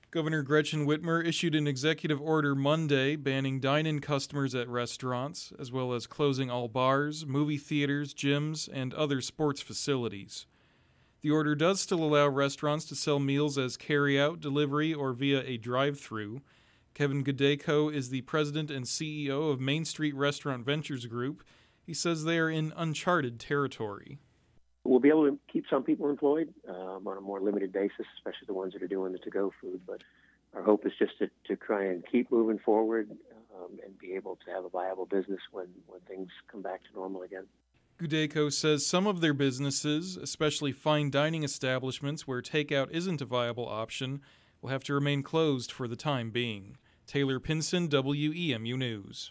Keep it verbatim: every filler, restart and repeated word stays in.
Governor Gretchen Whitmer issued an executive order Monday banning dine-in customers at restaurants, as well as closing all bars, movie theaters, gyms, and other sports facilities. The order does still allow restaurants to sell meals as carry-out, delivery, or via a drive-thru. Kevin Gudejko is the president and C E O of Main Street Restaurant Ventures Group. He says they are in uncharted territory. We'll be able to keep some people employed um, on a more limited basis, especially the ones that are doing the to-go food. But our hope is just to, to try and keep moving forward um, and be able to have a viable business when, when things come back to normal again. Gudejko says some of their businesses, especially fine dining establishments where takeout isn't a viable option, will have to remain closed for the time being. Taylor Pinson, W E M U News.